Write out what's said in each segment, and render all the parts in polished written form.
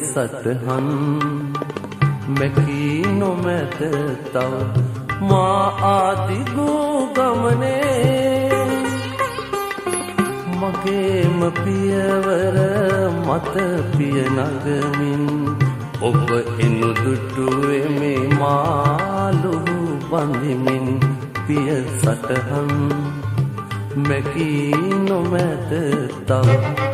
සටහන් මැකී නොමැත තව මා ආදිගෝ ගමනේ මගේම පියවර මත පිය නගමින් ඔබ එනු දුටුවේ මේ මාළු බඳිමින් පිය සටහන් මැකී නොමැත තව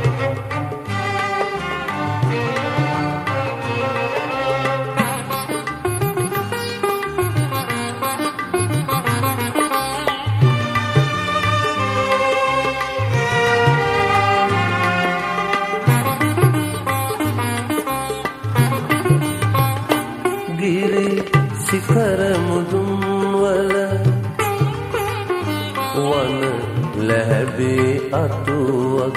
शिखर मुदुंवल वन लहबे अतुअग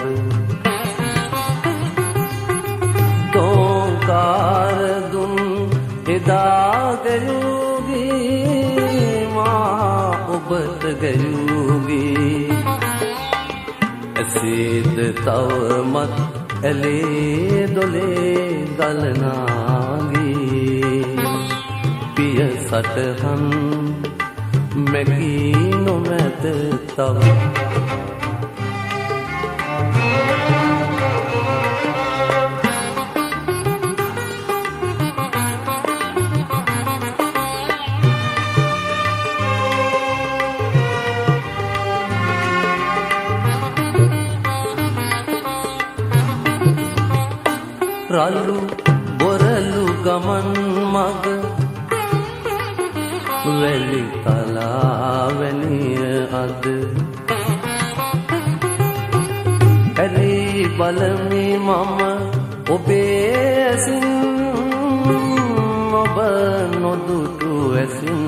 तोकार दुन इदा गयुगी मां उबत गयुगी असीद तव मत एले दोले गलनागी पिय सटहन मැකී නොමැත තව රළු බොරළු ගමන් මග වැලි තලාවැනිය අද ඇලී බලමි මම ඔබේ ඇසින් ඔබ නොදුටු ඇසින්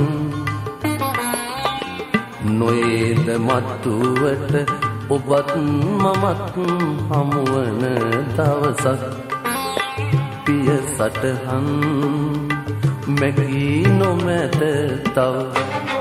නොයේද මත්තුවට ඔබත් මමත් හමුවන දවසක් පිය සටහන් මැකී නොමැත තව